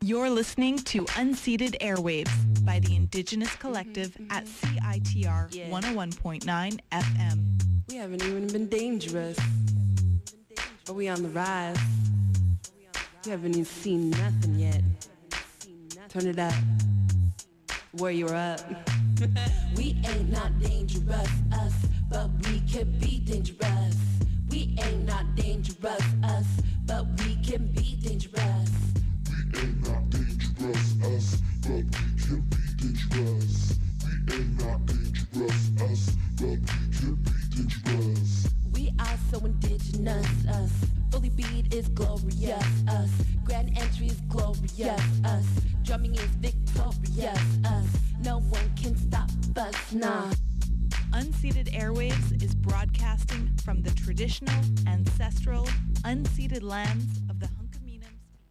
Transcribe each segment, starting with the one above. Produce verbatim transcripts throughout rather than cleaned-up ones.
You're listening to Unceded Airwaves by the Indigenous Collective at C I T R yeah. one oh one point nine F M. We haven't even been dangerous. Are we on the rise? We haven't even seen nothing yet. Turn it up. Where you're up. We ain't not dangerous, us, but we can be dangerous. We ain't not dangerous, us, but we can be dangerous. We ain't not dangerous, us, but we can be dangerous. We ain't not dangerous, us, but we can be dangerous. We are so indigenous, us. Fully beat is glorious, us. Grand entry is glorious, us. Drumming is victorious, us. No one can stop us, nah. Unceded Airwaves is broadcasting from the traditional, ancestral, unceded lands of the Hunkaminams.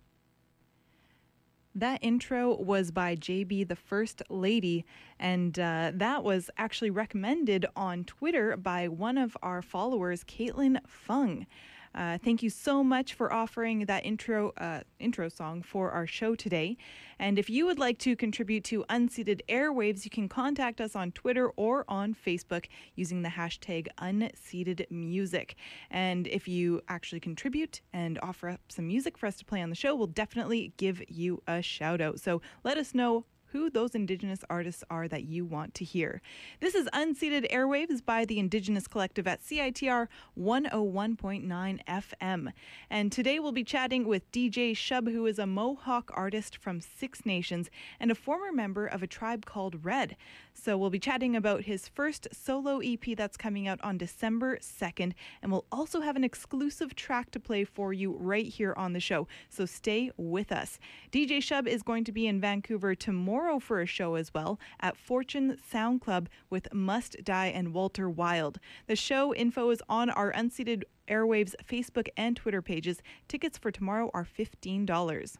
That intro was by J B, the First Lady, and uh, that was actually recommended on Twitter by one of our followers, Caitlin Fung. Uh, thank you so much for offering that intro uh, intro song for our show today. And if you would like to contribute to Unceded Airwaves, you can contact us on Twitter or on Facebook using the hashtag UncededMusic. And if you actually contribute and offer up some music for us to play on the show, we'll definitely give you a shout out. So let us know who those Indigenous artists are that you want to hear. This is Unceded Airwaves by the Indigenous Collective at C I T R one oh one point nine F M. And today we'll be chatting with D J Shub, who is a Mohawk artist from Six Nations and a former member of a tribe called Red. So we'll be chatting about his first solo E P that's coming out on December second, and we'll also have an exclusive track to play for you right here on the show. So stay with us. D J Shub is going to be in Vancouver tomorrow for a show as well at Fortune Sound Club with Must Die and Walter Wild. The show info is on our Unceded Airwaves Facebook and Twitter pages. Tickets for tomorrow are fifteen dollars.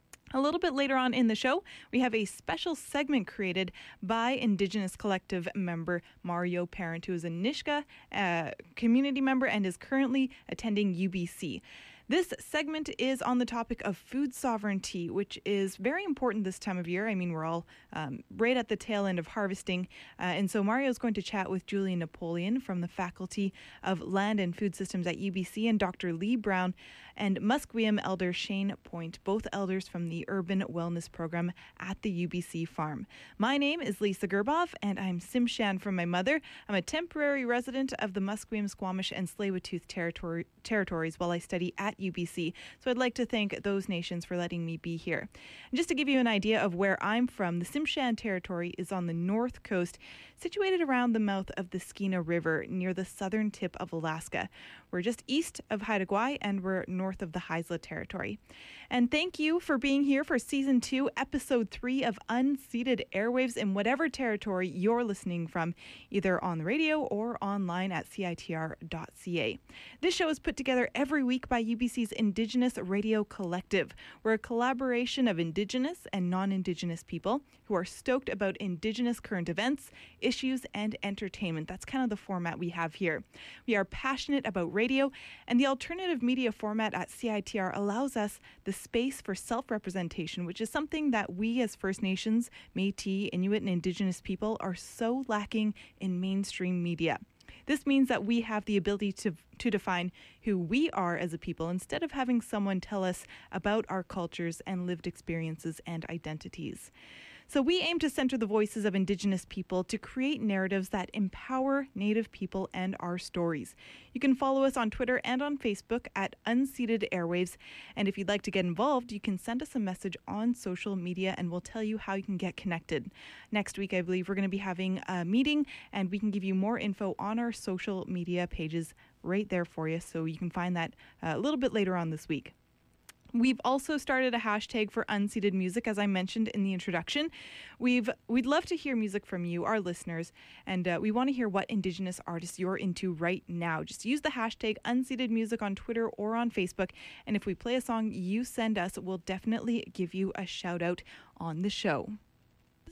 A little bit later on in the show, we have a special segment created by Indigenous Collective member Mario Parent, who is a Nisga'a uh, community member and is currently attending U B C. This segment is on the topic of food sovereignty, which is very important this time of year. I mean, we're all um, right at the tail end of harvesting. Uh, and so Mario is going to chat with Julie Napoleon from the Faculty of Land and Food Systems at U B C and Doctor Lee Brown and Musqueam Elder Shane Point, both elders from the Urban Wellness Program at the U B C farm. My name is Lisa Gerbov, and I'm Tsimshian from my mother. I'm a temporary resident of the Musqueam, Squamish, and Tsleil-Waututh territory, territories while I study at U B C. So I'd like to thank those nations for letting me be here. And just to give you an idea of where I'm from, the Tsimshian territory is on the north coast, situated around the mouth of the Skeena River near the southern tip of Alaska. We're just east of Haida Gwaii and we're north of the Haisla territory. And thank you for being here for season two, episode three of Unceded Airwaves in whatever territory you're listening from, either on the radio or online at C I T R dot C A. This show is put together every week by U B C's Indigenous Radio Collective. We're a collaboration of Indigenous and non-Indigenous people who are stoked about Indigenous current events, issues, and entertainment. That's kind of the format we have here. We are passionate about radio, and the alternative media format at C I T R allows us the space for self-representation, which is something that we as First Nations, Métis, Inuit, and Indigenous people are so lacking in mainstream media. This means that we have the ability to to define who we are as a people instead of having someone tell us about our cultures and lived experiences and identities. So we aim to center the voices of Indigenous people to create narratives that empower Native people and our stories. You can follow us on Twitter and on Facebook at Unceded Airwaves. And if you'd like to get involved, you can send us a message on social media and we'll tell you how you can get connected. Next week, I believe we're going to be having a meeting and we can give you more info on our social media pages right there for you. So you can find that uh, a little bit later on this week. We've also started a hashtag for Unceded Music, as I mentioned in the introduction. We've, we'd love to hear music from you, our listeners, and uh, we want to hear what Indigenous artists you're into right now. Just use the hashtag Unceded Music on Twitter or on Facebook, and if we play a song you send us, we'll definitely give you a shout out on the show. This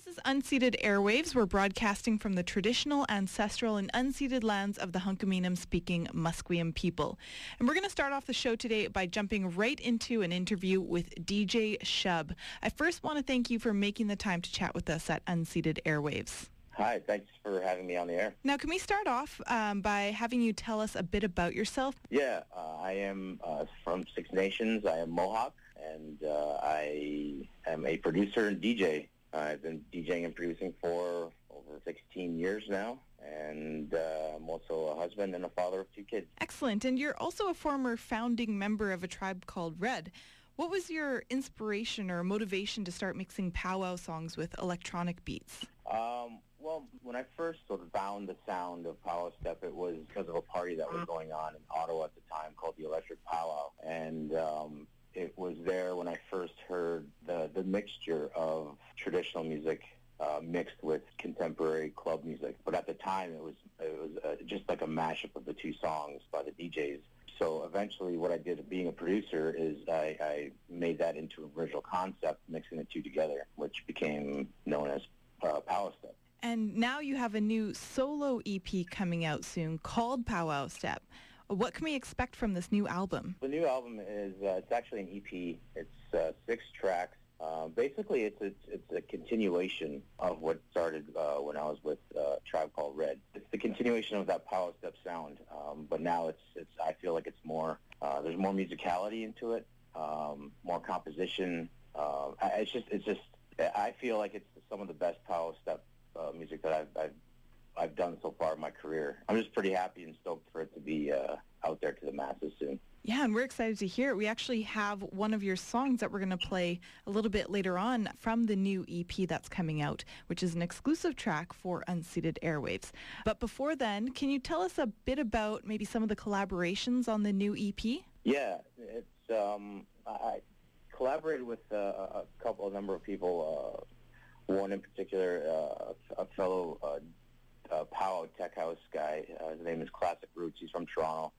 This is Unceded Airwaves. We're broadcasting from the traditional, ancestral, and unceded lands of the Hunkaminam-speaking Musqueam people. And we're going to start off the show today by jumping right into an interview with D J Shub. I first want to thank you for making the time to chat with us at Unceded Airwaves. Hi, thanks for having me on the air. Now, can we start off um, by having you tell us a bit about yourself? Yeah, uh, I am uh, from Six Nations. I am Mohawk, and uh, I am a producer and D J. I've been DJing and producing for over sixteen years now, and uh, I'm also a husband and a father of two kids. Excellent. And you're also a former founding member of a tribe called Red. What was your inspiration or motivation to start mixing powwow songs with electronic beats? Um, well, when I first sort of found the sound of powwow step, it was because of a party that was going on in Ottawa at the time called the Electric Powwow, and um, it was there when I first heard the, the mixture of traditional music uh, mixed with contemporary club music. But at the time, it was it was uh, just like a mashup of the two songs by the D Js. So eventually what I did being a producer is I, I made that into an original concept, mixing the two together, which became known as uh, Powwow Step. And now you have a new solo E P coming out soon called Powwow Step. What can we expect from this new album? The new album is, uh, it's actually an E P. It's uh, six tracks. Uh, basically, it's, it's it's a continuation of what started uh, when I was with uh, a tribe called Red. It's the continuation of that Powwow Step sound, um, but now it's it's. I feel like it's more. Uh, there's more musicality into it, um, more composition. Uh, it's just it's just. I feel like it's some of the best Powwow Step uh, music that I've, I've I've done so far in my career. I'm just pretty happy and stoked for it to be uh, out there to the masses soon. Yeah, and we're excited to hear it. We actually have one of your songs that we're going to play a little bit later on from the new E P that's coming out, which is an exclusive track for Unceded Airwaves. But before then, can you tell us a bit about maybe some of the collaborations on the new E P? Yeah, it's um, I collaborated with uh, a couple, a number of people. Uh, one in particular, uh, a fellow uh, uh, powwow tech house guy. Uh, his name is Classic Roots. He's from Toronto.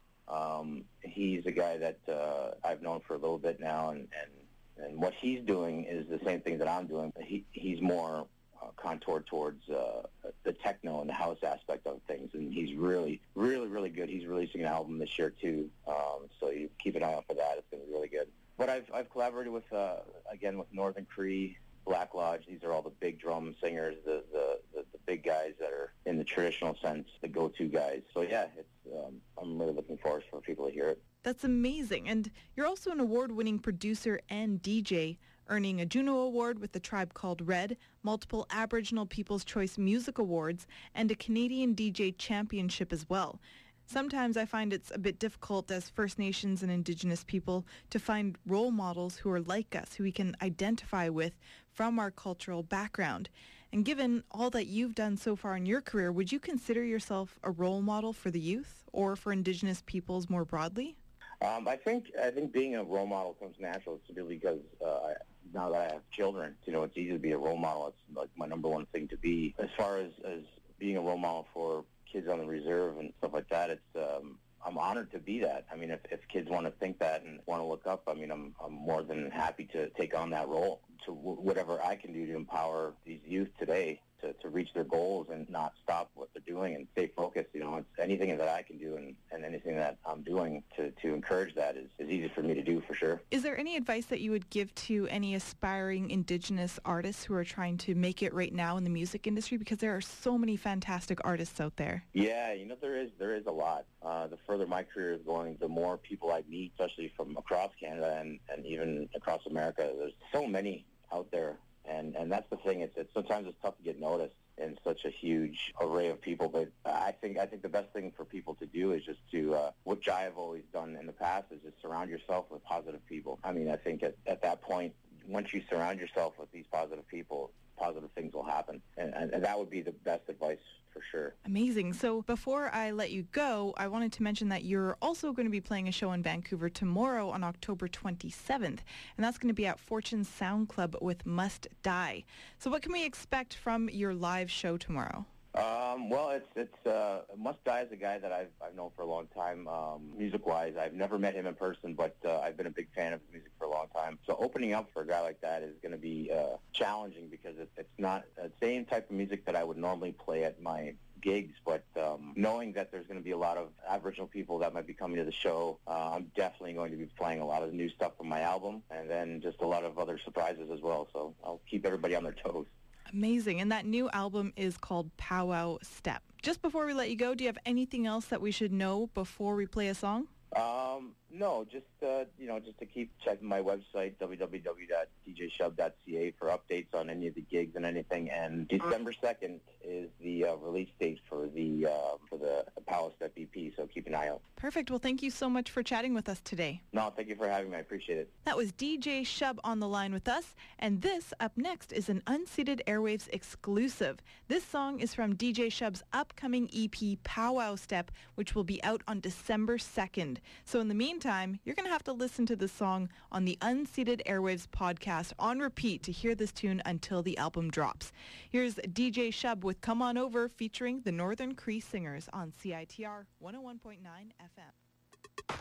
Um, he's a guy that uh, I've known for a little bit now, and, and, and what he's doing is the same thing that I'm doing. He, he's more uh, contoured towards uh, the techno and the house aspect of things, and he's really, really, really good. He's releasing an album this year, too, um, so you keep an eye out for that. It's going to be really good. But I've, I've collaborated with, uh, again, with Northern Cree, Black Lodge. These are all the big drum singers, the, the, the, the big guys that are in the traditional sense, the go-to guys. So yeah, it's, um, I'm really looking forward for people to hear it. That's amazing. And you're also an award-winning producer and D J, earning a Juno Award with the tribe called Red, multiple Aboriginal People's Choice Music Awards, and a Canadian D J Championship as well. Sometimes I find it's a bit difficult as First Nations and Indigenous people to find role models who are like us, who we can identify with from our cultural background. And given all that you've done so far in your career, would you consider yourself a role model for the youth or for Indigenous peoples more broadly? Um, I think I think being a role model comes natural simply because uh, I, now that I have children, you know, it's easy to be a role model. It's like my number one thing to be. As far as, as being a role model for kids on the reserve and stuff like that, it's um, I'm honored to be that. I mean, if, if kids want to think that and want to look up, I mean, I'm I'm more than happy to take on that role to w- whatever I can do to empower these youth today to, to reach their goals and not stop what they're doing and stay focused. You know, it's anything that I can do and, and anything that I'm doing to, to encourage that is, is easy for me to do for sure. Is there any advice that you would give to any aspiring Indigenous artists who are trying to make it right now in the music industry? Because there are so many fantastic artists out there. Yeah, you know, there is there is a lot. Uh, the further my career is going, the more people I meet, especially from across Canada and, and even across America. There's so many out there. And and that's the thing. It's, it's sometimes it's tough to get noticed in such a huge array of people. But I think I think the best thing for people to do is just to uh, which I have always done in the past is just surround yourself with positive people. I mean, I think at, at that point, once you surround yourself with these positive people, positive things will happen, and, and, and that would be the best advice for sure. Amazing. So before I let you go, I wanted to mention that you're also going to be playing a show in Vancouver tomorrow on October twenty-seventh, and that's going to be at Fortune Sound Club with Must Die. So what can we expect from your live show tomorrow? Um, well, it's it's uh, Must Die is a guy that I've I've known for a long time. Um, music-wise, I've never met him in person, but uh, I've been a big fan of his music for a long time. So opening up for a guy like that is going to be uh, challenging because it's it's not the same type of music that I would normally play at my gigs, but um, knowing that there's going to be a lot of Aboriginal people that might be coming to the show, uh, I'm definitely going to be playing a lot of new stuff from my album, and then just a lot of other surprises as well. So I'll keep everybody on their toes. Amazing. And that new album is called Powwow Step. Just before we let you go, do you have anything else that we should know before we play a song? Um, no, just, uh, you know, just to keep checking my website, w w w dot d j shub dot c a, for updates on any of the gigs and anything. And December second is the uh, release date for the uh, for the Powwow Step E P, so keep an eye out. Perfect. Well, thank you so much for chatting with us today. No, thank you for having me. I appreciate it. That was D J Shub on the line with us, and this up next is an Unceded Airwaves exclusive. This song is from D J Shub's upcoming E P Powwow Step, which will be out on December second. So in the meantime, you're going to have to listen to the song on the Unceded Airwaves podcast on repeat to hear this tune until the album drops. Here's D J Shub with Come On Over featuring the Northern Cree Singers on C I T R one oh one point nine F M.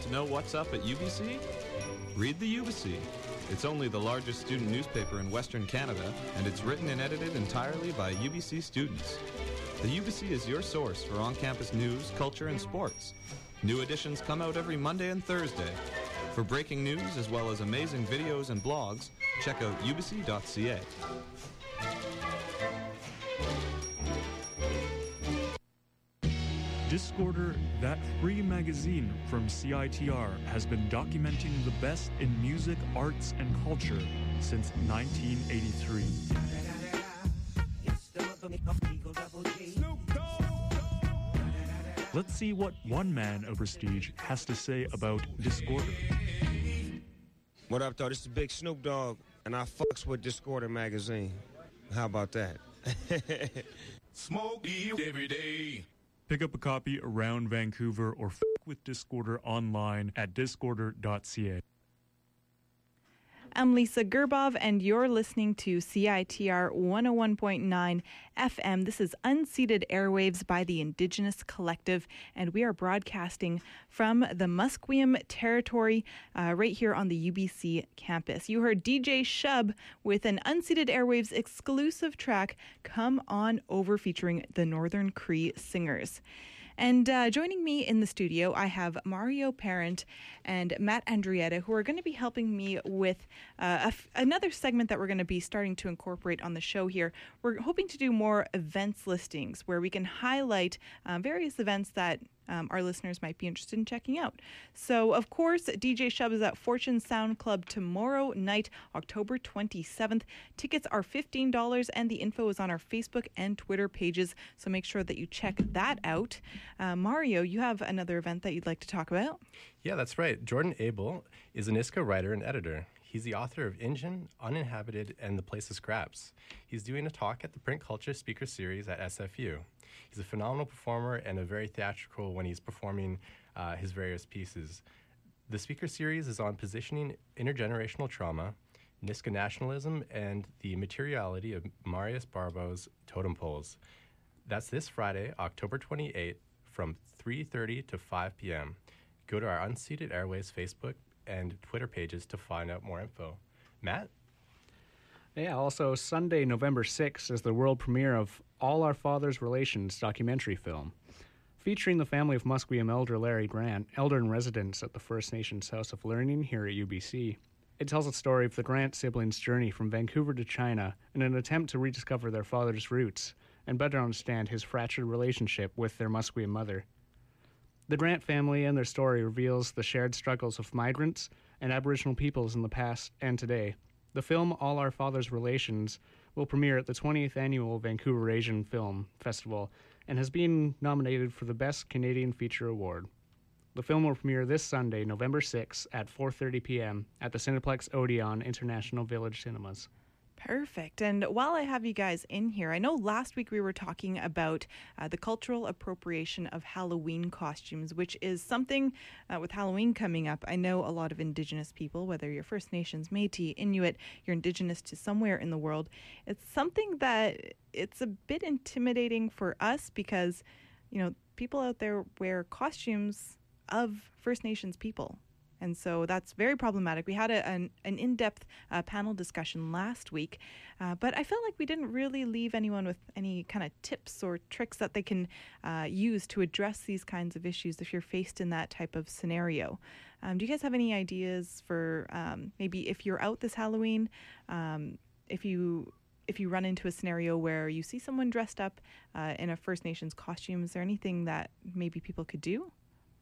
Want to know what's up at U B C? Read the U B C. It's only the largest student newspaper in Western Canada, and it's written and edited entirely by U B C students. The U B C is your source for on-campus news, culture, and sports. New editions come out every Monday and Thursday. For breaking news as well as amazing videos and blogs, check out u b c dot c a. Discorder, that free magazine from C I T R, has been documenting the best in music, arts, and culture since nineteen eighty-three. Let's see what one man of prestige has to say about Discorder. What up, though? This is Big Snoop Dogg, and I fucks with Discorder magazine. How about that? Smoke you every day. Pick up a copy around Vancouver or f*** with Discorder online at discorder dot c a. I'm Lisa Gerbov, and you're listening to C I T R one oh one point nine F M. This is Unceded Airwaves by the Indigenous Collective, and we are broadcasting from the Musqueam Territory uh, right here on the U B C campus. You heard D J Shub with an Unceded Airwaves exclusive track, Come On Over, featuring the Northern Cree Singers. And uh, joining me in the studio, I have Mario Parent and Matt Andrietta, who are going to be helping me with uh, a f- another segment that we're going to be starting to incorporate on the show here. We're hoping to do more events listings where we can highlight uh, various events that Um, our listeners might be interested in checking out. So, of course, D J Shub is at Fortune Sound Club tomorrow night, October twenty-seventh. Tickets are fifteen dollars, and the info is on our Facebook and Twitter pages, so make sure that you check that out. Uh, Mario, you have another event that you'd like to talk about? Yeah, that's right. Jordan Abel is an I S C A writer and editor. He's the author of Injun, Uninhabited, and The Place of Scraps. He's doing a talk at the Print Culture Speaker Series at S F U. He's a phenomenal performer and a very theatrical when he's performing uh, his various pieces. The speaker series is on positioning intergenerational trauma, Niska nationalism, and the materiality of Marius Barbeau's totem poles. That's this Friday, October twenty-eighth, from three thirty to five p.m. Go to our Unceded Airways Facebook and Twitter pages to find out more info. Matt? Yeah, also Sunday, November sixth is the world premiere of All Our Father's Relations documentary film, featuring the family of Musqueam elder Larry Grant, elder in residence at the First Nations House of Learning here at U B C. It tells the story of the Grant siblings' journey from Vancouver to China in an attempt to rediscover their father's roots and better understand his fractured relationship with their Musqueam mother. The Grant family and their story reveals the shared struggles of migrants and Aboriginal peoples in the past and today. The film All Our Father's Relations will premiere at the twentieth Annual Vancouver Asian Film Festival and has been nominated for the Best Canadian Feature Award. The film will premiere this Sunday, November sixth at four thirty p.m. at the Cineplex Odeon International Village Cinemas. Perfect. And while I have you guys in here, I know last week we were talking about uh, the cultural appropriation of Halloween costumes, which is something uh, with Halloween coming up. I know a lot of Indigenous people, whether you're First Nations, Métis, Inuit, you're Indigenous to somewhere in the world. It's something that it's a bit intimidating for us because, you know, people out there wear costumes of First Nations people. And so that's very problematic. We had a, an, an in-depth uh, panel discussion last week, uh, but I felt like we didn't really leave anyone with any kind of tips or tricks that they can uh, use to address these kinds of issues if you're faced in that type of scenario. Um, do you guys have any ideas for um, maybe if you're out this Halloween, um, if you if you run into a scenario where you see someone dressed up uh, in a First Nations costume, is there anything that maybe people could do?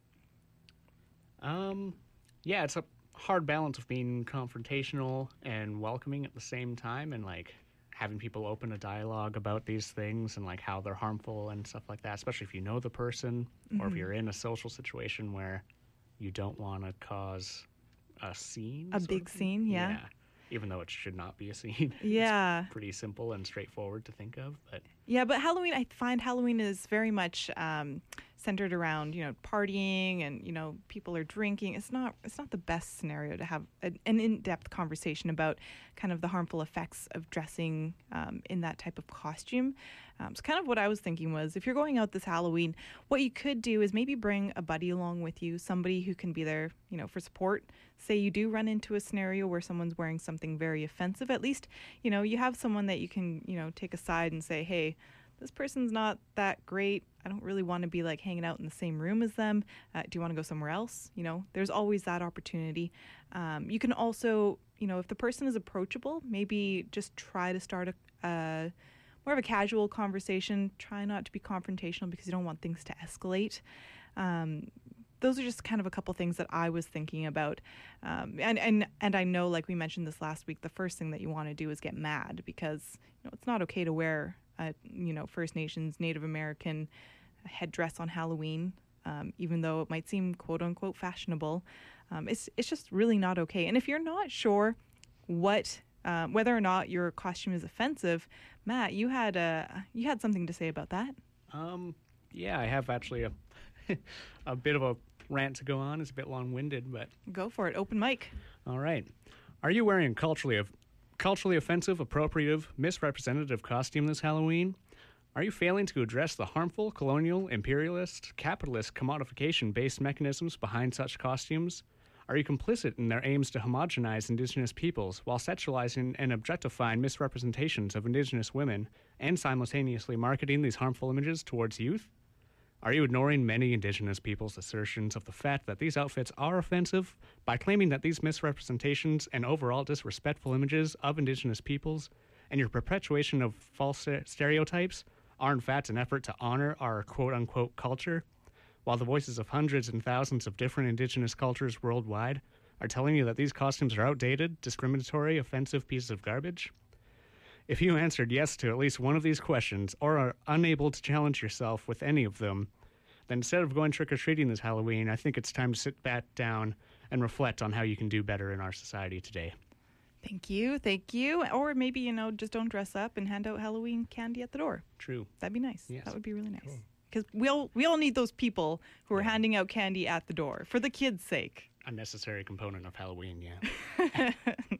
Um... Yeah, it's a hard balance of being confrontational and welcoming at the same time, and like having people open a dialogue about these things and like how they're harmful and stuff like that, especially if you know the person mm-hmm. or if you're in a social situation where you don't want to cause a scene. A big scene, yeah. Yeah. Even though it should not be a scene. Yeah. It's pretty simple and straightforward to think of, but Yeah, but Halloween, I find Halloween is very much um, centered around, you know, partying and, you know, people are drinking. It's not it's not the best scenario to have a, an in-depth conversation about kind of the harmful effects of dressing um, in that type of costume. Um, so kind of what I was thinking was, if you're going out this Halloween, what you could do is maybe bring a buddy along with you, somebody who can be there, you know, for support. Say you do run into a scenario where someone's wearing something very offensive, at least, you know, you have someone that you can, you know, take aside and say, hey, this person's not that great. I don't really want to be like hanging out in the same room as them. Uh, do you want to go somewhere else? You know, there's always that opportunity. Um, you can also, you know, if the person is approachable, maybe just try to start a, uh, more of a casual conversation. Try not to be confrontational because you don't want things to escalate. Um, those are just kind of a couple things that I was thinking about. Um, and, and, and I know, like we mentioned this last week, the first thing that you want to do is get mad because, you know, it's not okay to wear a, you know, First Nations, Native American headdress on Halloween, um, even though it might seem quote unquote fashionable. Um, it's, it's just really not okay. And if you're not sure what, um, whether or not your costume is offensive, Matt, you had a, you had something to say about that. Um, yeah, I have actually a, a bit of a rant to go on. It's a bit long-winded, but go for it. Open mic. All right. Are you wearing culturally of culturally offensive, appropriative, misrepresentative costume this Halloween? Are you failing to address the harmful, colonial, imperialist, capitalist commodification-based mechanisms behind such costumes? Are you complicit in their aims to homogenize Indigenous peoples while sexualizing and objectifying misrepresentations of Indigenous women and simultaneously marketing these harmful images towards youth? Are you ignoring many Indigenous peoples' assertions of the fact that these outfits are offensive by claiming that these misrepresentations and overall disrespectful images of Indigenous peoples and your perpetuation of false stereotypes are in fact an effort to honor our quote-unquote culture, while the voices of hundreds and thousands of different Indigenous cultures worldwide are telling you that these costumes are outdated, discriminatory, offensive pieces of garbage? If you answered yes to at least one of these questions, or are unable to challenge yourself with any of them, then instead of going trick-or-treating this Halloween, I think it's time to sit back down and reflect on how you can do better in our society today. Thank you, thank you. Or maybe, you know, just don't dress up and hand out Halloween candy at the door. True. That'd be nice. Yes. That would be really nice. Because we all, we all need those people who are handing out candy at the door, for the kids' sake. A necessary component of Halloween, yeah.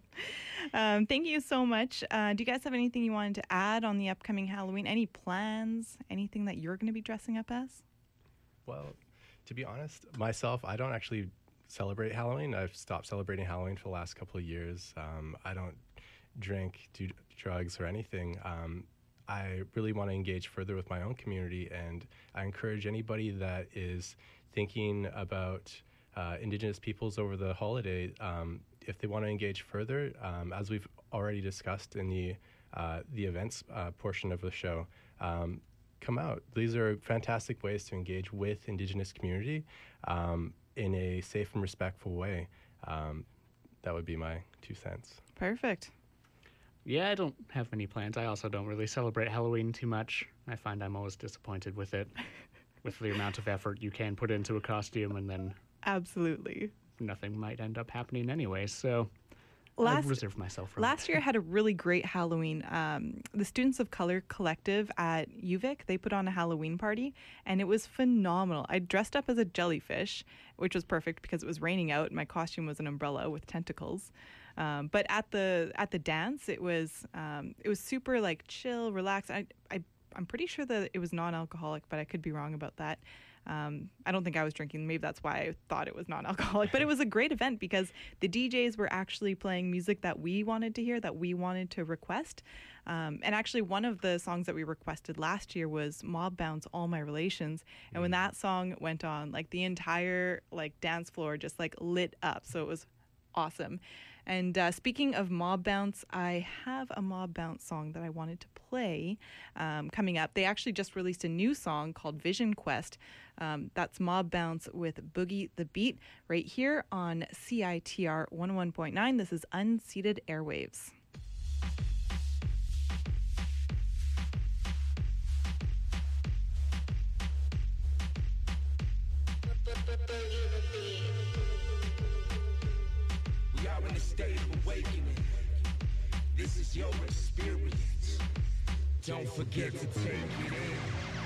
um, thank you so much. Uh, do you guys have anything you wanted to add on the upcoming Halloween? Any plans? Anything that you're going to be dressing up as? Well, to be honest, myself, I don't actually celebrate Halloween. I've stopped celebrating Halloween for the last couple of years. Um, I don't drink, do drugs or anything. Um, I really want to engage further with my own community, and I encourage anybody that is thinking about uh, Indigenous peoples over the holiday, um, if they want to engage further, um, as we've already discussed in the uh, the events uh, portion of the show, um, come out. These are fantastic ways to engage with Indigenous community um, in a safe and respectful way. Um, that would be my two cents. Perfect. Yeah, I don't have many plans. I also don't really celebrate Halloween too much. I find I'm always disappointed with it, with the amount of effort you can put into a costume, and then absolutely nothing might end up happening anyway. So last, I reserve myself for last that. year I had a really great Halloween. Um, the Students of Color Collective at U V I C, they put on a Halloween party, and it was phenomenal. I dressed up as a jellyfish, which was perfect because it was raining out. My costume was an umbrella with tentacles. Um, but at the at the dance, it was um, it was super like chill, relaxed. I I I'm pretty sure that it was non-alcoholic, but I could be wrong about that. Um, I don't think I was drinking. Maybe that's why I thought it was non-alcoholic. But it was a great event because the D Js were actually playing music that we wanted to hear, that we wanted to request. Um, and actually, one of the songs that we requested last year was Mob Bounce, All My Relations. And when that song went on, like the entire like dance floor just like lit up. So it was awesome. And uh, speaking of Mob Bounce, I have a Mob Bounce song that I wanted to play um, coming up. They actually just released a new song called Vision Quest. Um, that's Mob Bounce with Boogie the Beat right here on C I T R one oh one point nine. This is Unceded Airwaves. We are in a state of awakening. This is your experience. Don't forget to take it in.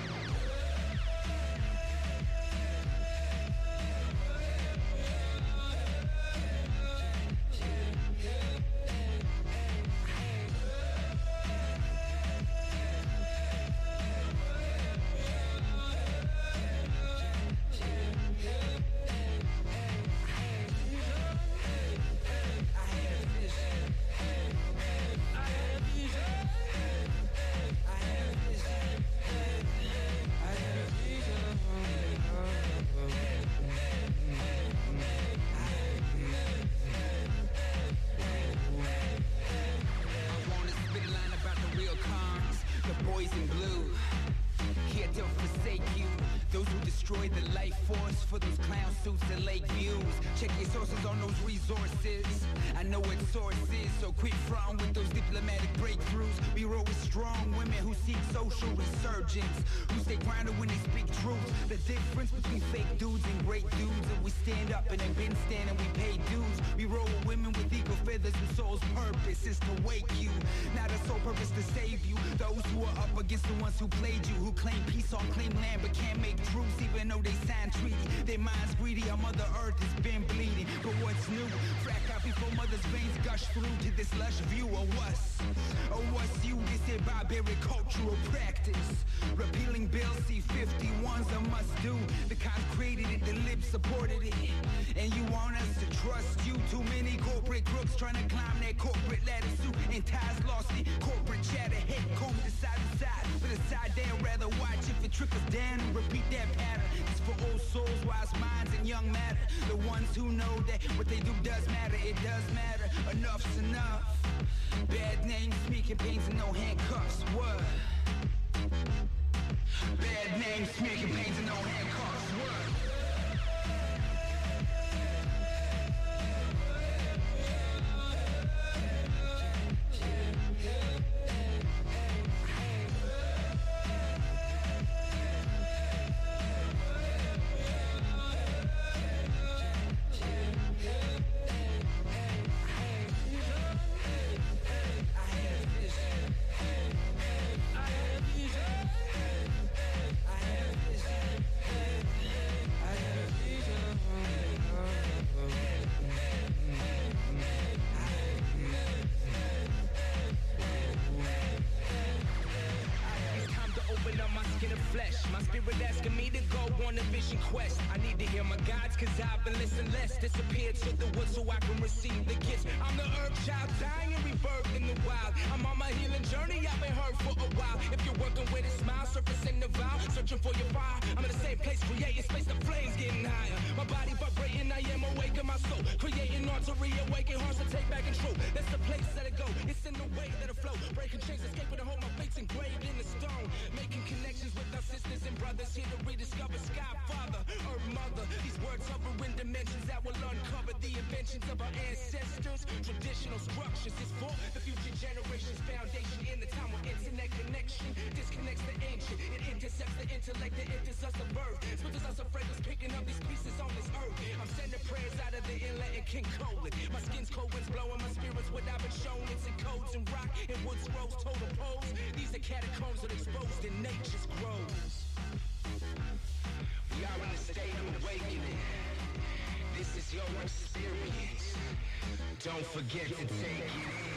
Don't forget to take it in.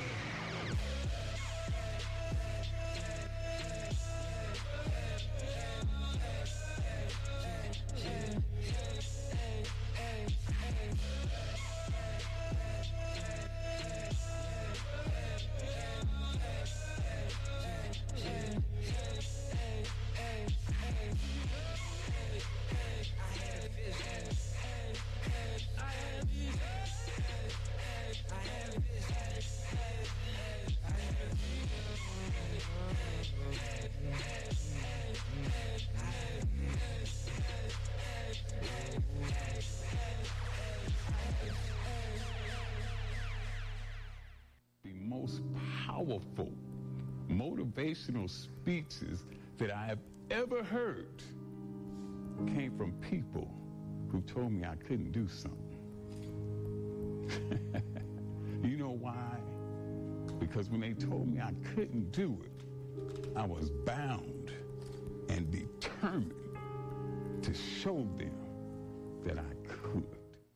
Most powerful motivational speeches that I have ever heard came from people who told me I couldn't do something. You know why? Because when they told me I couldn't do it, I was bound and determined to show them that I could.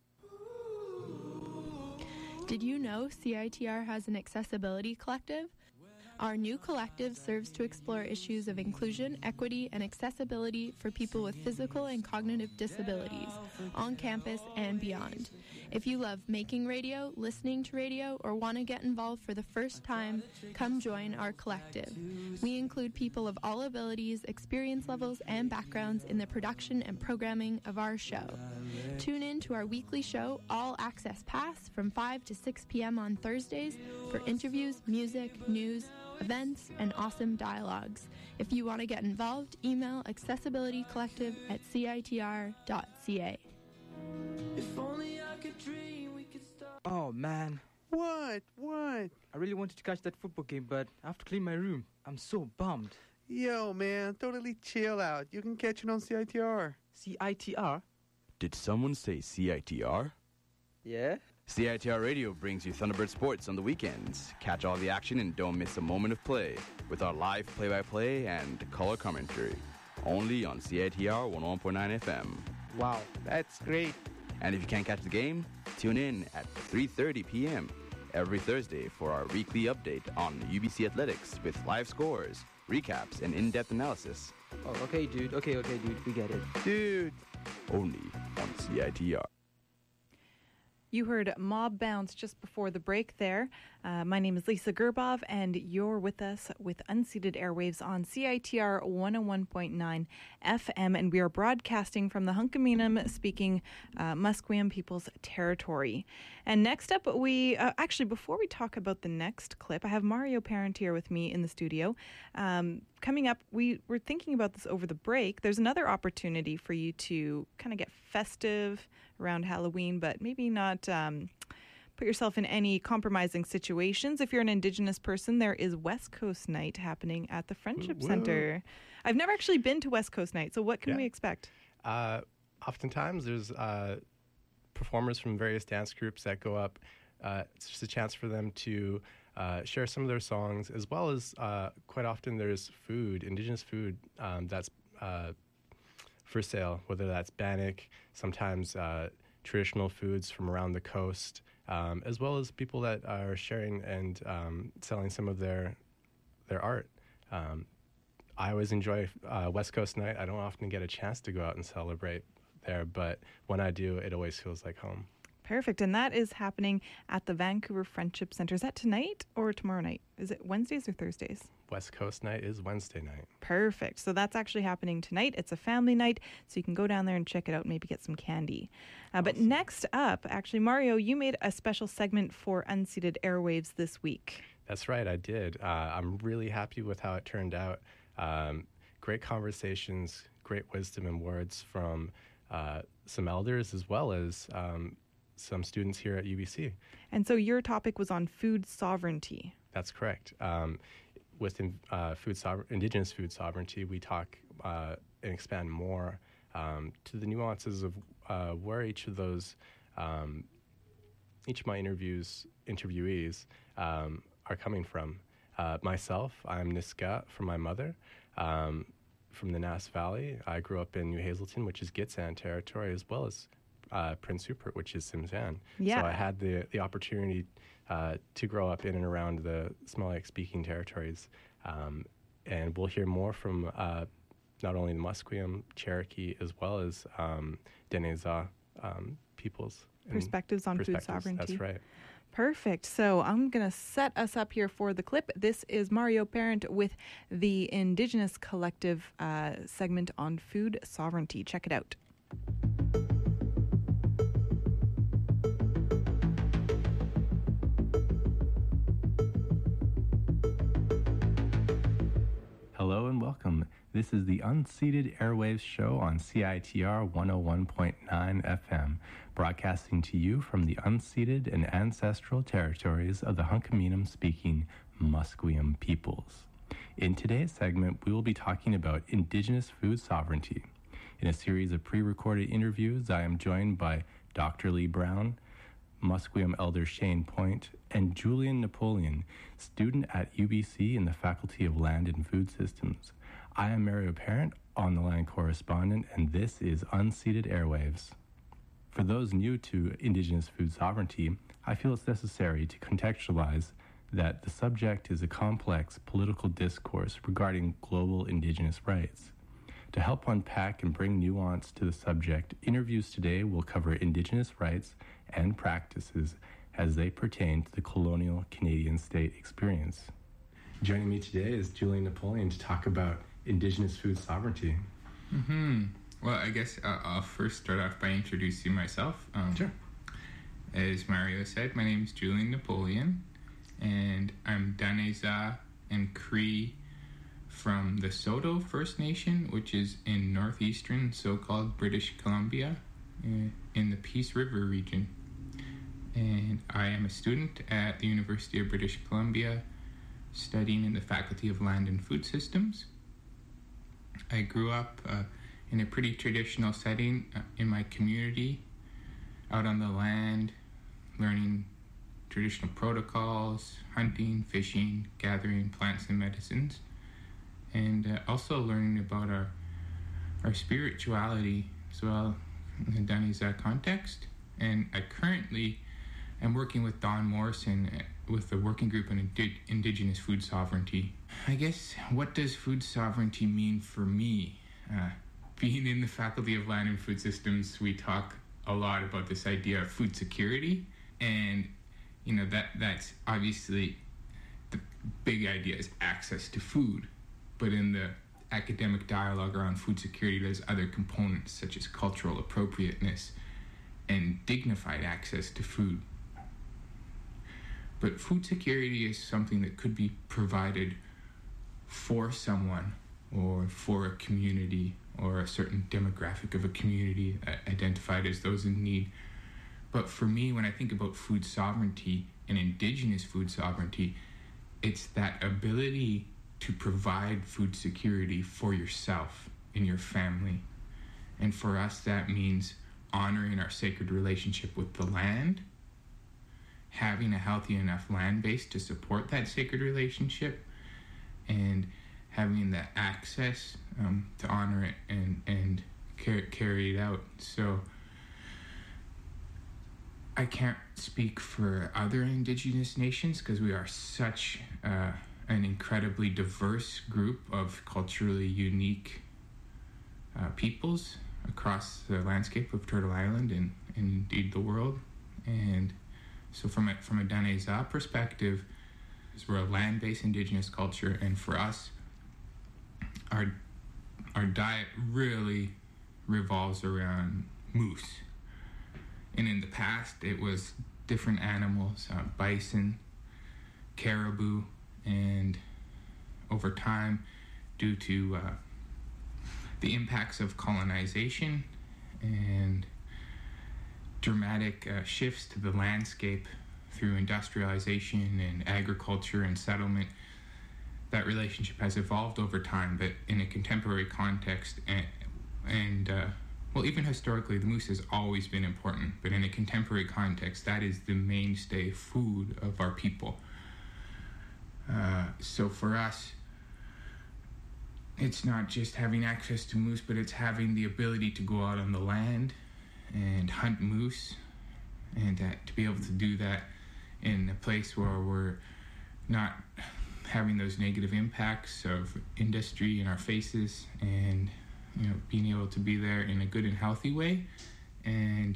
Did you know C I T R has an accessibility collective? Our new collective serves to explore issues of inclusion, equity, and accessibility for people with physical and cognitive disabilities on campus and beyond. If you love making radio, listening to radio, or want to get involved for the first time, come join our collective. We include people of all abilities, experience levels, and backgrounds in the production and programming of our show. Tune in to our weekly show, All Access Pass, from five to six p.m. on Thursdays for interviews, music, news, events, and awesome dialogues. If you want to get involved, email accessibilitycollective at c i t r dot c a. If only I could dream we could start. Oh man. What? What? I really wanted to catch that football game, but I have to clean my room. I'm so bummed. Yo, man, totally chill out. You can catch it on C I T R. C I T R? Did someone say C I T R? Yeah? C I T R Radio brings you Thunderbird Sports on the weekends. Catch all the action and don't miss a moment of play with our live play-by-play and color commentary. Only on C I T R one oh one point nine F M. Wow, that's great. And if you can't catch the game, tune in at three thirty p.m. every Thursday for our weekly update on U B C Athletics with live scores, recaps, and in-depth analysis. Oh, okay, dude. Okay, okay, dude. We get it. Dude. Only on C I T R. You heard Mob Bounce just before the break there. Uh, my name is Lisa Gerbov, and you're with us with Unceded Airwaves on C I T R one oh one point nine F M, and we are broadcasting from the Hunkaminam-speaking uh, Musqueam People's Territory. And next up, we uh, actually, before we talk about the next clip, I have Mario Parent here with me in the studio. Um, coming up, we were thinking about this over the break. There's another opportunity for you to kind of get festive around Halloween, but maybe not um, put yourself in any compromising situations. If you're an Indigenous person, there is West Coast Night happening at the Friendship Whoa. Center. I've never actually been to West Coast Night, so what can Yeah. we expect? Uh, oftentimes there's uh, performers from various dance groups that go up. Uh, it's just a chance for them to uh, share some of their songs, as well as uh, quite often there's food, Indigenous food um, that's uh, for sale, whether that's bannock, sometimes uh, traditional foods from around the coast, um, as well as people that are sharing and um, selling some of their their art. Um, I always enjoy uh, West Coast Night. I don't often get a chance to go out and celebrate there, but when I do, it always feels like home. Perfect. And that is happening at the Vancouver Friendship Center. Is that tonight or tomorrow night? Is it Wednesdays or Thursdays? West Coast Night is Wednesday night. Perfect. So that's actually happening tonight. It's a family night, so you can go down there and check it out, maybe get some candy. Uh, but next up, actually, Mario, you made a special segment for Unceded Airwaves this week. That's right, I did. Uh, I'm really happy with how it turned out. Um, great conversations, great wisdom and words from uh, some elders, as well as um, some students here at U B C. And so your topic was on food sovereignty. That's correct. Um, Within uh, food sover- Indigenous food sovereignty, we talk uh, and expand more um, to the nuances of uh, where each of those, um, each of my interviews, interviewees um, are coming from. Uh, myself, I'm Niska from my mother, um, from the Nass Valley. I grew up in New Hazelton, which is Gitxsan territory, as well as uh, Prince Rupert, which is Simshan. Yeah. So I had the, the opportunity Uh, to grow up in and around the Smalek-speaking territories. Um, and we'll hear more from uh, not only the Musqueam, Cherokee, as well as um, Deneza um, peoples. Perspectives on perspectives. food sovereignty. That's right. Perfect. So I'm going to set us up here for the clip. This is Mario Parent with the Indigenous Collective uh, segment on food sovereignty. Check it out. Hello and welcome. This is the Unceded Airwaves show on C I T R one oh one point nine F M, broadcasting to you from the unceded and ancestral territories of the Hunkaminam-speaking Musqueam peoples. In today's segment, we will be talking about Indigenous food sovereignty. In a series of pre-recorded interviews, I am joined by Doctor Lee Brown, Musqueam Elder Shane Point, and Julian Napoleon, student at U B C in the Faculty of Land and Food Systems. I am Mario Parent, on the line correspondent, and this is Unceded Airwaves. For those new to Indigenous food sovereignty, I feel it's necessary to contextualize that the subject is a complex political discourse regarding global Indigenous rights. To help unpack and bring nuance to the subject, interviews today will cover Indigenous rights and practices as they pertain to the colonial Canadian state experience. Joining me today is Julian Napoleon to talk about Indigenous food sovereignty. Mm-hmm. Well, I guess uh, I'll first start off by introducing myself. Um, sure. As Mario said, my name is Julian Napoleon, and I'm Daneza and Cree from the Saulteaux First Nation, which is in northeastern so-called British Columbia uh, in the Peace River region. And I am a student at the University of British Columbia, studying in the Faculty of Land and Food Systems. I grew up uh, in a pretty traditional setting uh, in my community, out on the land, learning traditional protocols, hunting, fishing, gathering plants and medicines, and uh, also learning about our our spirituality as well in the Daneza context. And I currently am working with Don Morrison with the Working Group on Indi- Indigenous Food Sovereignty. I guess, what does food sovereignty mean for me? Uh, being in the Faculty of Land and Food Systems, we talk a lot about this idea of food security, and you know that that's obviously the big idea is access to food, but in the academic dialogue around food security, there's other components such as cultural appropriateness and dignified access to food. But food security is something that could be provided for someone or for a community or a certain demographic of a community identified as those in need. But for me, when I think about food sovereignty and Indigenous food sovereignty, it's that ability to provide food security for yourself and your family. And for us, that means honoring our sacred relationship with the land, having a healthy enough land base to support that sacred relationship, and having the access um, to honor it and, and car- carry it out. So I can't speak for other Indigenous nations because we are such uh, an incredibly diverse group of culturally unique uh, peoples across the landscape of Turtle Island and, and indeed the world. And so from a, from a Daneza perspective, we're a land-based Indigenous culture, and for us, our our diet really revolves around moose. And in the past, it was different animals, uh, bison, caribou, and over time, due to uh, the impacts of colonization and dramatic uh, shifts to the landscape through industrialization and agriculture and settlement, that relationship has evolved over time. But in a contemporary context, and, and uh, well, even historically, the moose has always been important, but in a contemporary context, that is the mainstay food of our people. Uh, so for us, it's not just having access to moose, but it's having the ability to go out on the land and hunt moose, and that, to be able to do that in a place where we're not having those negative impacts of industry in our faces, and you know, being able to be there in a good and healthy way. And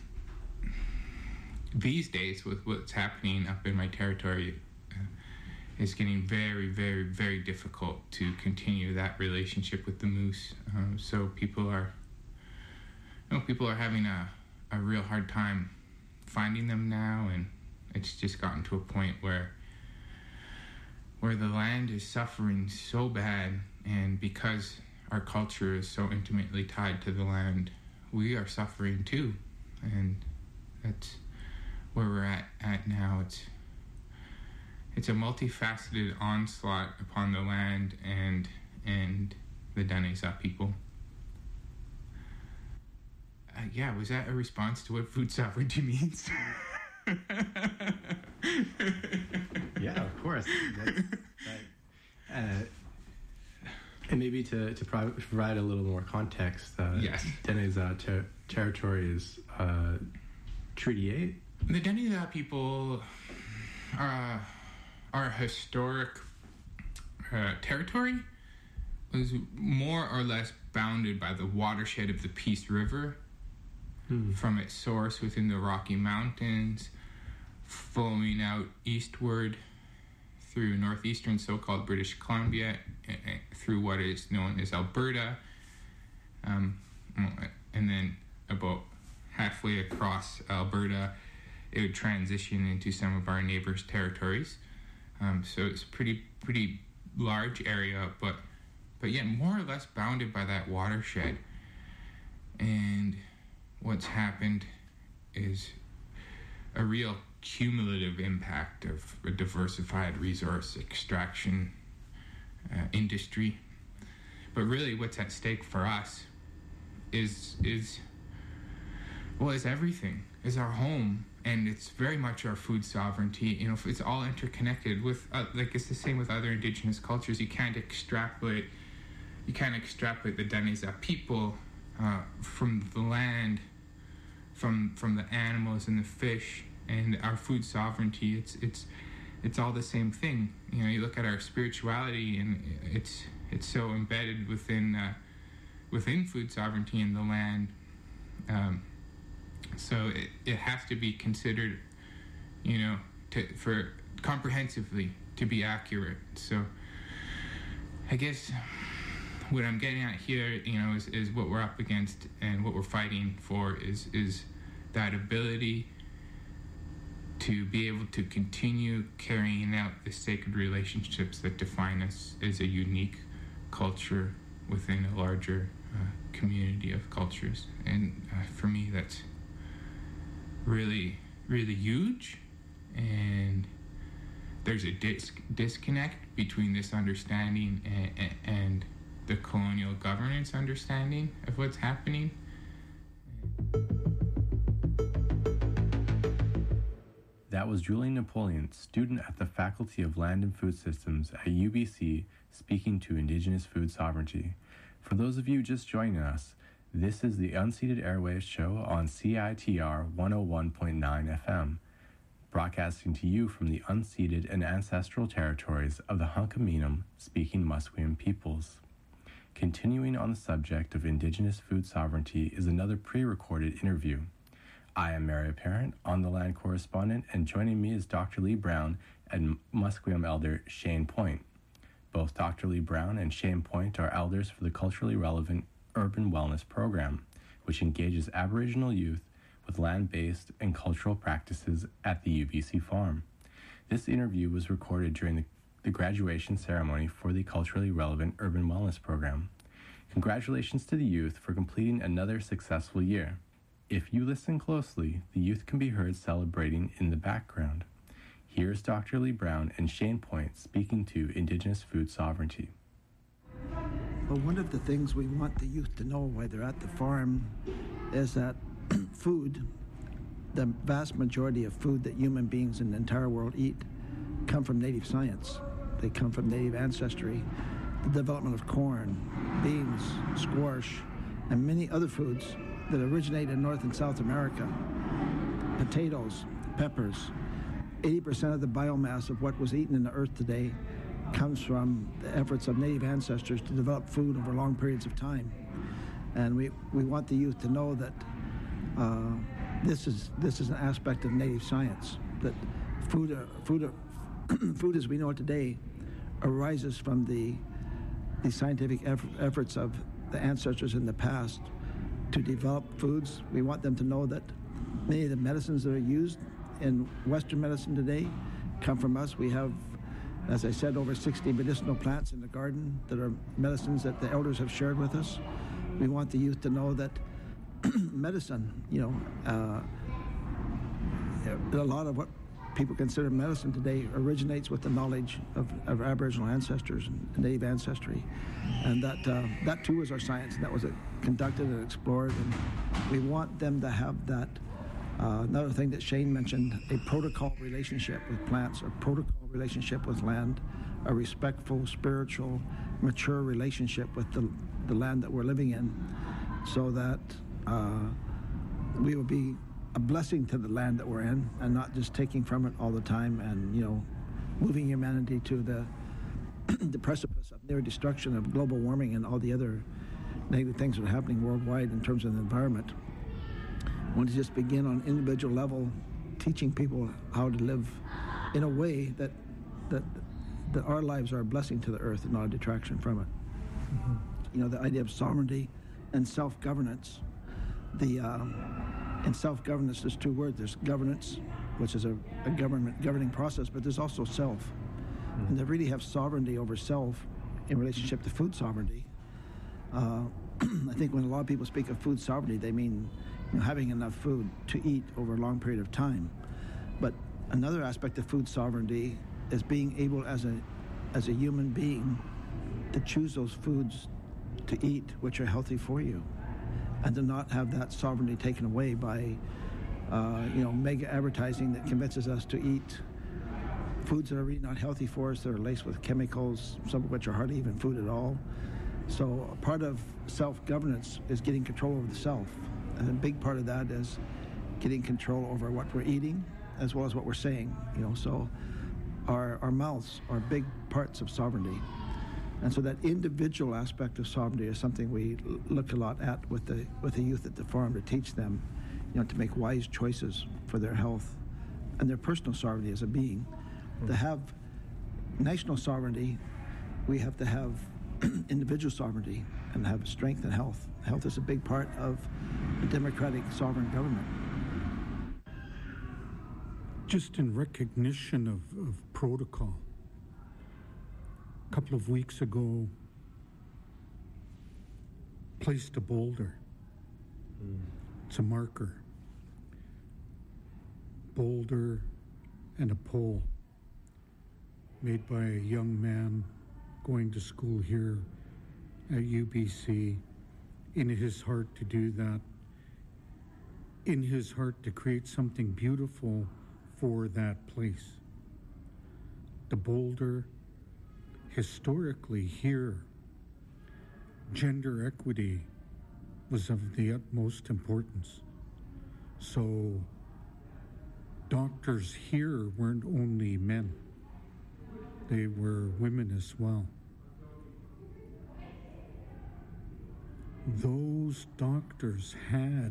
these days, with what's happening up in my territory, uh, it's getting very, very, very difficult to continue that relationship with the moose. Um, so people are, you know, people are having a, a real hard time finding them now, and it's just gotten to a point where where the land is suffering so bad, and because our culture is so intimately tied to the land, we are suffering too. And that's where we're at, at now. It's it's a multifaceted onslaught upon the land and and the Daneza people. Uh, yeah, was that a response to what food sovereignty means? Yeah, of course. That's, that, uh, and maybe to, to pro- provide a little more context, uh, yes. Deneza ter- territory is uh, Treaty eight. The Deneza people uh, are historic uh, territory. Was more or less bounded by the watershed of the Peace River hmm. from its source within the Rocky Mountains, flowing out eastward through northeastern so-called British Columbia, through what is known as Alberta, um, and then about halfway across Alberta, it would transition into some of our neighbors' territories. Um, so it's a pretty, pretty large area, but but yet more or less bounded by that watershed. And what's happened is a real cumulative impact of a diversified resource extraction uh, industry. But really what's at stake for us is, is well, is everything, is our home, and it's very much our food sovereignty. You know, it's all interconnected with, uh, like it's the same with other indigenous cultures. You can't extrapolate, you can't extrapolate the Deneza people uh, from the land, from from the animals and the fish, and our food sovereignty. It's it's it's all the same thing. You know, you look at our spirituality, and it's it's so embedded within uh, within food sovereignty in the land. Um, so it, it has to be considered, you know, to for comprehensively to be accurate. So I guess what I'm getting at here, you know, is, is what we're up against and what we're fighting for is is that ability to be able to continue carrying out the sacred relationships that define us as a unique culture within a larger uh, community of cultures. And uh, for me, that's really, really huge. And there's a dis- disconnect between this understanding and, and the colonial governance understanding of what's happening. That was Julian Napoleon, student at the Faculty of Land and Food Systems at U B C, speaking to Indigenous food sovereignty. For those of you just joining us, this is the Unceded Airwaves show on C I T R one oh one point nine F M, broadcasting to you from the unceded and ancestral territories of the Hunkaminam-speaking Musqueam peoples. Continuing on the subject of Indigenous food sovereignty is another pre-recorded interview. I am Mary Parent, on the land correspondent, and joining me is Doctor Lee Brown and Musqueam elder Shane Point. Both Doctor Lee Brown and Shane Point are elders for the culturally relevant Urban Wellness Program, which engages Aboriginal youth with land-based and cultural practices at the U B C farm. This interview was recorded during the the graduation ceremony for the culturally relevant Urban Wellness Program. Congratulations to the youth for completing another successful year. If you listen closely, the youth can be heard celebrating in the background. Here's Doctor Lee Brown and Shane Point speaking to Indigenous food sovereignty. Well, one of the things we want the youth to know while they're at the farm is that food, the vast majority of food that human beings in the entire world eat, come from native science. They come from native ancestry, the development of corn, beans, squash, and many other foods that originate in North and South America. Potatoes, peppers. eighty percent of the biomass of what was eaten in the earth today comes from the efforts of native ancestors to develop food over long periods of time. And we, we want the youth to know that uh, this is this is an aspect of native science, that food, uh, food, uh, food as we know it today arises from the, the scientific eff- efforts of the ancestors in the past to develop foods. We want them to know that many of the medicines that are used in Western medicine today come from us. We have, as I said, over sixty medicinal plants in the garden that are medicines that the elders have shared with us. We want the youth to know that medicine, you know, uh, a lot of what people consider medicine today originates with the knowledge of, of Aboriginal ancestors and native ancestry. And that uh, that too is our science, and that was uh, conducted and explored, and we want them to have that Uh, another thing that Shane mentioned, a protocol relationship with plants, a protocol relationship with land, a respectful, spiritual, mature relationship with the, the land that we're living in, so that uh, we will be a blessing to the land that we're in and not just taking from it all the time and, you know, moving humanity to the, the precipice of near destruction of global warming and all the other negative things that are happening worldwide in terms of the environment. I want to just begin on individual level, teaching people how to live in a way that that that our lives are a blessing to the earth and not a detraction from it. Mm-hmm. You know, the idea of sovereignty and self-governance. The um, in self-governance, there's two words. There's governance, which is a, a government governing process, but there's also self. Mm-hmm. And to really have sovereignty over self in relationship to food sovereignty. Uh, I think when a lot of people speak of food sovereignty, they mean, you know, having enough food to eat over a long period of time. But another aspect of food sovereignty is being able as a as a human being to choose those foods to eat which are healthy for you, and to not have that sovereignty taken away by uh, you know mega advertising that convinces us to eat foods that are really not healthy for us, that are laced with chemicals, some of which are hardly even food at all. So a part of self-governance is getting control over the self, and a big part of that is getting control over what we're eating as well as what we're saying. You know, so our our mouths are big parts of sovereignty, and so that individual aspect of sovereignty is something we l- look a lot at with the with the youth at the farm, to teach them, you know, to make wise choices for their health and their personal sovereignty as a being. Mm-hmm. To have national sovereignty, we have to have individual sovereignty and have strength and health. Health is a big part of a democratic sovereign government. Just in recognition of, of protocol, a couple of weeks ago, placed a boulder. Mm. It's a marker. Boulder and a pole made by a young man going to school here at U B C, in his heart to do that, in his heart to create something beautiful for that place. The boulder, historically here, gender equity was of the utmost importance. So doctors here weren't only men, they were women as well. Those doctors had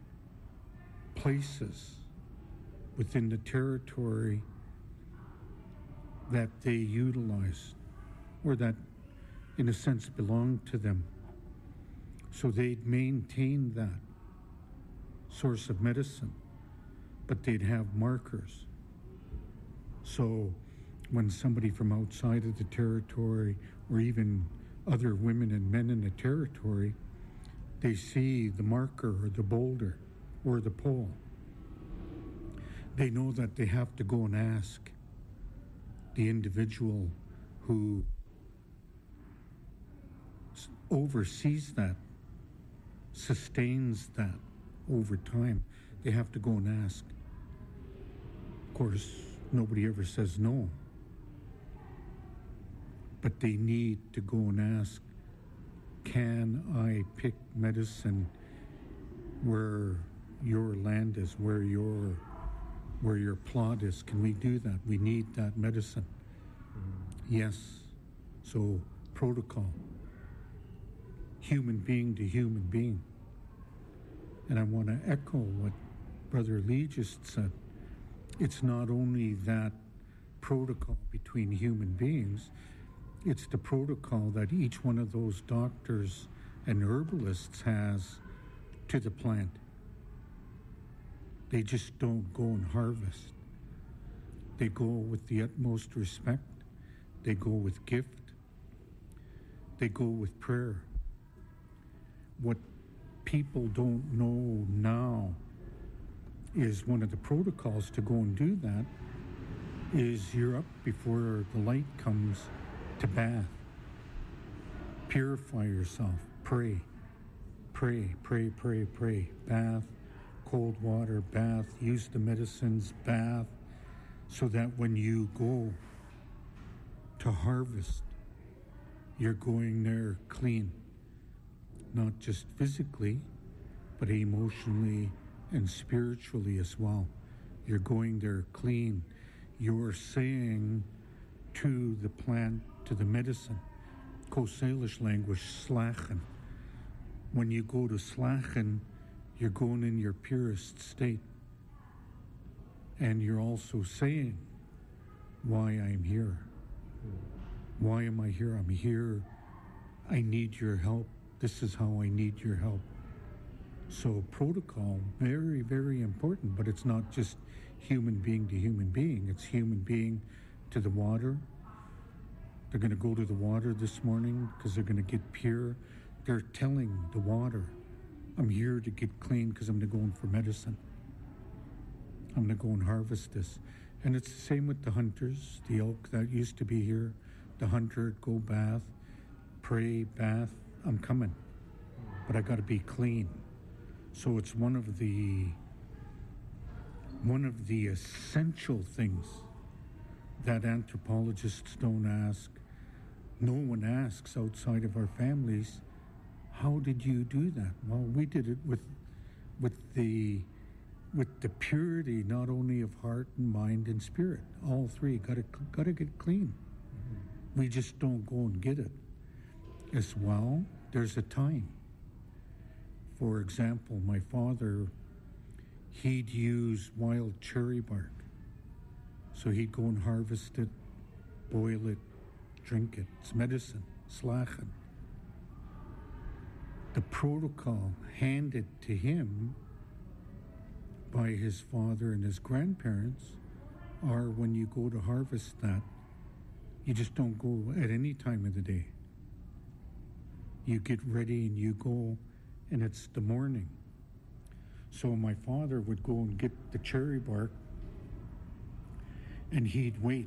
places within the territory that they utilized, or that in a sense belonged to them. So they'd maintain that source of medicine, but they'd have markers. So when somebody from outside of the territory, or even other women and men in the territory, they see the marker or the boulder or the pole, they know that they have to go and ask the individual who oversees that, sustains that over time. They have to go and ask. Of course, nobody ever says no. But they need to go and ask, can I pick medicine where your land is, where your where your plot is? Can we do that? We need that medicine. Mm-hmm. Yes. So protocol, human being to human being. And I want to echo what Brother Lee just said. It's not only that protocol between human beings, it's the protocol that each one of those doctors and herbalists has to the plant. They just don't go and harvest. They go with the utmost respect. They go with gift. They go with prayer. What people don't know now is one of the protocols to go and do that is you're up before the light comes to bath. Purify yourself. Pray. Pray, pray, pray, pray. Bath. cold water, bath, use the medicines, bath, so that when you go to harvest, you're going there clean, not just physically, but emotionally and spiritually as well. You're going there clean. You're saying to the plant, to the medicine, Coast Salish language, slachen. When you go to slachen, you're going in your purest state. And you're also saying why I'm here. Why am I here? I'm here. I need your help. This is how I need your help. So protocol, very, very important, but it's not just human being to human being. It's human being to the water. They're going to go to the water this morning because they're going to get pure. They're telling the water, I'm here to get clean because I'm going to go in for medicine. I'm going to go and harvest this. And it's the same with the hunters, the elk that used to be here. The hunter, go bath, pray, bath, I'm coming. But I got to be clean. So it's one of the one of the essential things that anthropologists don't ask. No one asks outside of our families, how did you do that? Well, we did it with with the with the purity not only of heart and mind and spirit. All three got to got to get clean. Mm-hmm. We just don't go and get it. As well, there's a time. For example, my father, he'd use wild cherry bark. So he'd go and harvest it, boil it, drink it. It's medicine, slachen. The protocol handed to him by his father and his grandparents are when you go to harvest that, you just don't go at any time of the day. You get ready and you go, and it's the morning. So my father would go and get the cherry bark, and he'd wait.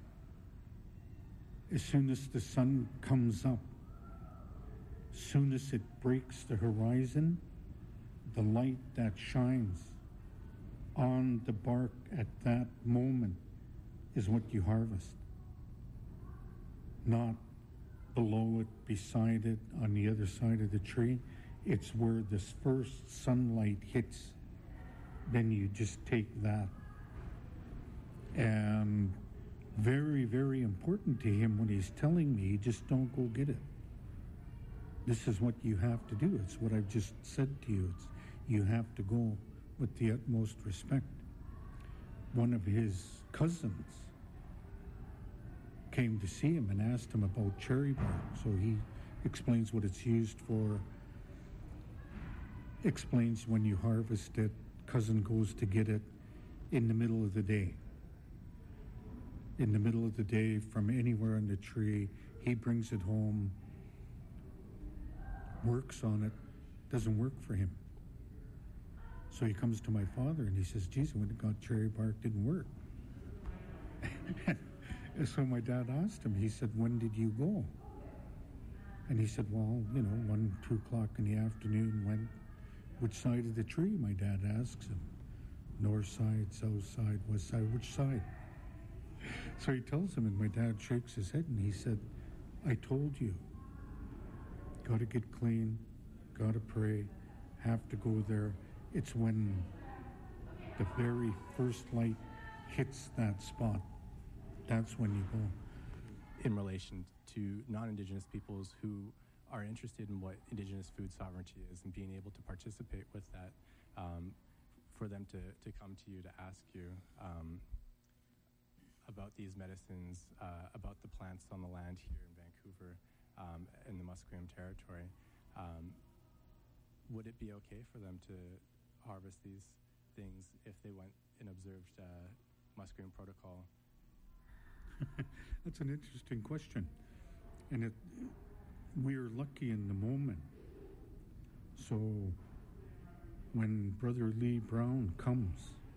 As soon as the sun comes up, as soon as it breaks the horizon, the light that shines on the bark at that moment is what you harvest. Not below it, beside it, on the other side of the tree. It's where this first sunlight hits. Then you just take that. And very, very important to him when he's telling me, just don't go get it. This is what you have to do. It's what I've just said to you. It's, you have to go with the utmost respect. One of his cousins came to see him and asked him about cherry bark. So he explains what it's used for, explains when you harvest it. Cousin goes to get it in the middle of the day. In the middle of the day, from anywhere on the tree, he brings it home, works on it, doesn't work for him. So he comes to my father and he says, geez, when it got cherry bark, didn't work. And so my dad asked him, he said, when did you go? And he said, well, you know, one, two o'clock in the afternoon, went. Which side of the tree, my dad asks him. North side, south side, west side, which side? So he tells him, and my dad shakes his head and he said, I told you, gotta get clean, gotta pray, have to go there. It's when the very first light hits that spot, that's when you go. In relation to non-Indigenous peoples who are interested in what Indigenous food sovereignty is and being able to participate with that, um, for them to, to come to you to ask you um, about these medicines, uh, about the plants on the land here in Vancouver, um, in the Musqueam territory. Um, would it be okay for them to harvest these things if they went and observed uh, Musqueam protocol? That's an interesting question. And it, we're lucky in the moment. So when Brother Lee Brown comes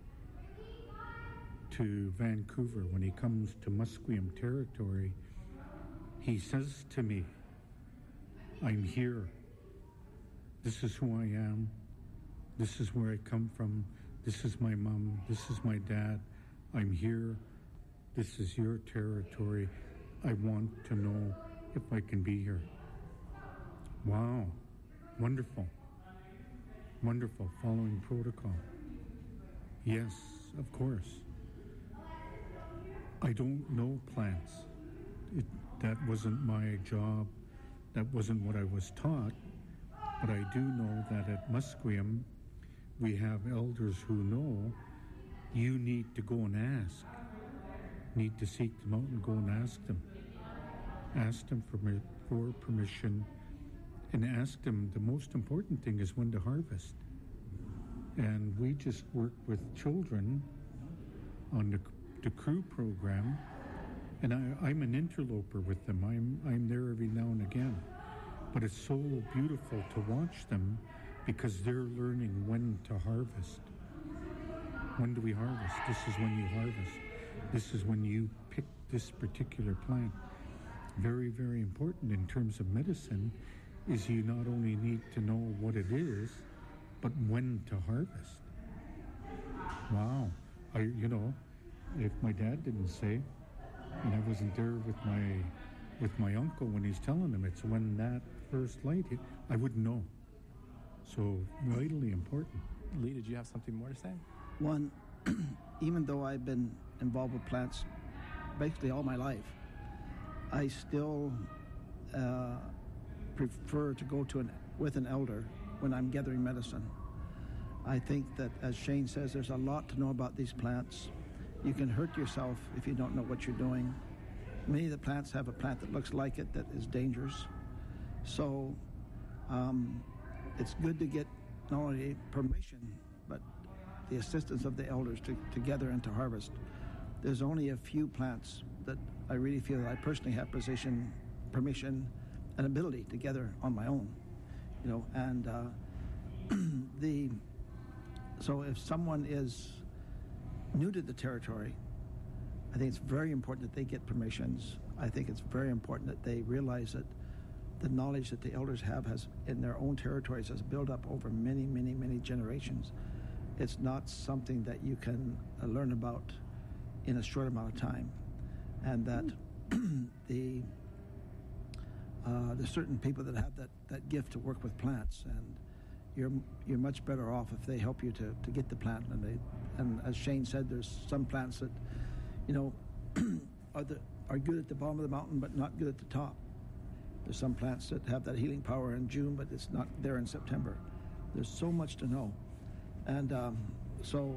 to Vancouver, when he comes to Musqueam territory, he says to me, I'm here. This is who I am. This is where I come from. This is my mom. This is my dad. I'm here. This is your territory. I want to know if I can be here. Wow. Wonderful. Wonderful. Following protocol. Yes, of course. I don't know plants. It, that wasn't my job. That wasn't what I was taught. But I do know that at Musqueam, we have elders who know you need to go and ask. Need to seek them out and go and ask them. Ask them for, for permission, and ask them, the most important thing is when to harvest. And we just work with children on the, the crew program, and I, I'm an interloper with them. I'm, I'm there every now and again. But it's so beautiful to watch them because they're learning when to harvest. When do we harvest? This is when you harvest. This is when you pick this particular plant. Very, very important in terms of medicine is you not only need to know what it is, but when to harvest. Wow. I, you know, if my dad didn't say, and I wasn't there with my with my uncle when he's telling him it's when that first light hit, I wouldn't know. So vitally important. Lee, did you have something more to say? One, even though I've been involved with plants basically all my life, I still uh, prefer to go to an with an elder when I'm gathering medicine. I think that, as Shane says, there's a lot to know about these plants. You can hurt yourself if you don't know what you're doing. Many of the plants have a plant that looks like it that is dangerous. So um, it's good to get not only permission, but the assistance of the elders to, to gather and to harvest. There's only a few plants that I really feel that I personally have position, permission and ability to gather on my own. You know, and uh, the so if someone is new to the territory, I think it's very important that they get permissions. I think it's very important that they realize that the knowledge that the elders have has in their own territories has built up over many, many, many generations. It's not something that you can uh, learn about in a short amount of time, and that the uh, there's certain people that have that, that gift to work with plants, and you're you're much better off if they help you to, to get the plant. And they and as Shane said, there's some plants that, you know, are the are good at the bottom of the mountain but not good at the top. There's some plants that have that healing power in June, but it's not there in September. There's so much to know, and um, so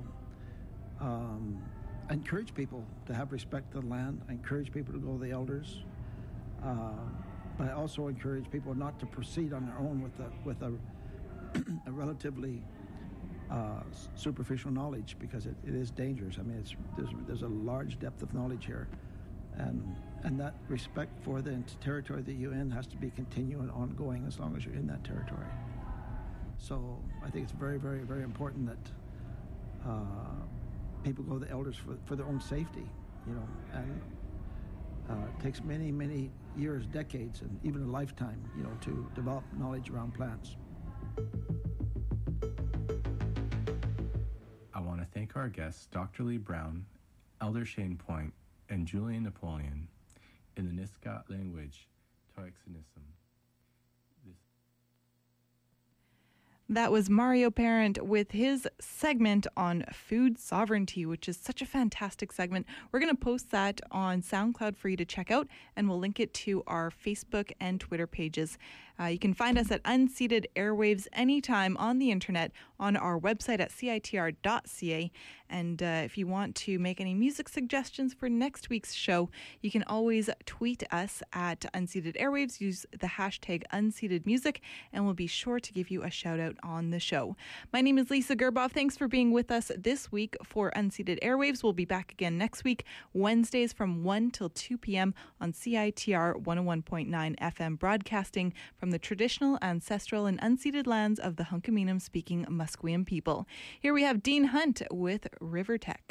um, I encourage people to have respect to the land. I encourage people to go to the elders. Uh, But I also encourage people not to proceed on their own with a with a, a relatively uh, superficial knowledge, because it, it is dangerous. I mean, it's there's there's a large depth of knowledge here, and and that respect for the territory that you're in has to be continuing, ongoing, as long as you're in that territory. So I think it's very, very, very important that uh, people go to the elders for for their own safety, you know, and uh, it takes many, many years, decades, and even a lifetime, you know, to develop knowledge around plants. I want to thank our guests, Doctor Lee Brown, Elder Shane Point, and Julian Napoleon in the Nisga'a language, Toixinism. That was Mario Parent with his segment on food sovereignty, which is such a fantastic segment. We're going to post that on SoundCloud for you to check out, and we'll link it to our Facebook and Twitter pages. Uh, you can find us at Unceded Airwaves anytime on the internet on our website at C I T R dot C A. And uh, if you want to make any music suggestions for next week's show, you can always tweet us at Unceded Airwaves. Use the hashtag Unceded Music, and we'll be sure to give you a shout out on the show. My name is Lisa Gerbov. Thanks for being with us this week for Unceded Airwaves. We'll be back again next week, Wednesdays from one till two p.m. on C I T R one oh one point nine F M, broadcasting from the traditional, ancestral, and unceded lands of the Hunkaminam-speaking Musqueam people. Here we have Dean Hunt with River Tech.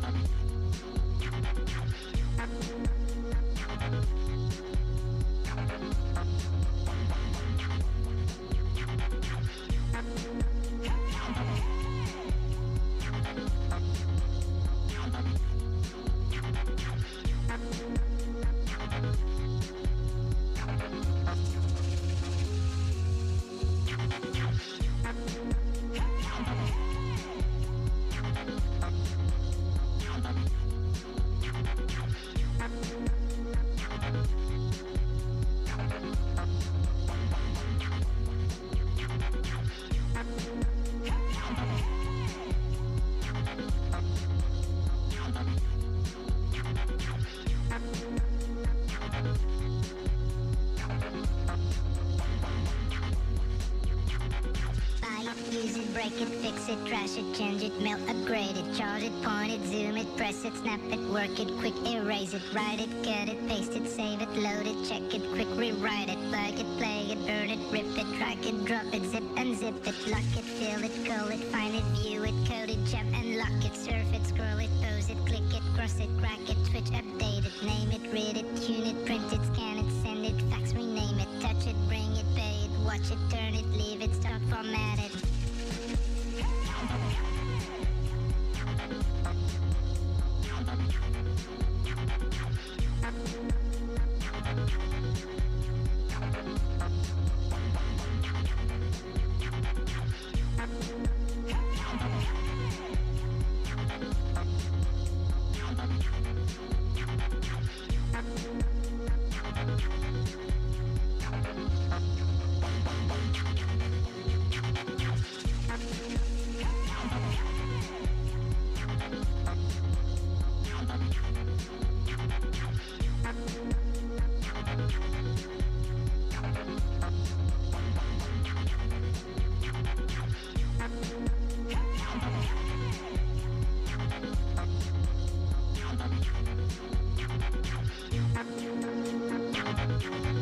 Use it, break it, fix it, trash it, change it, mail, upgrade it, charge it, point it, zoom it, press it, snap it, work it, quick erase it, write it, cut it, paste it, save it, load it, check it, quick rewrite it, plug it, play it, burn it, rip it, drag it, drop it, zip unzip it, lock it, fill it, call it, find it, view it, code it, jump and lock it, surf it, scroll it, pose it, click it, cross it, crack it, switch, update it, name it, read it, tune it, print it, scan it, send it, fax, rename it, touch it, bring it, pay it, watch it, turn it, leave it, start, format it. Thank you.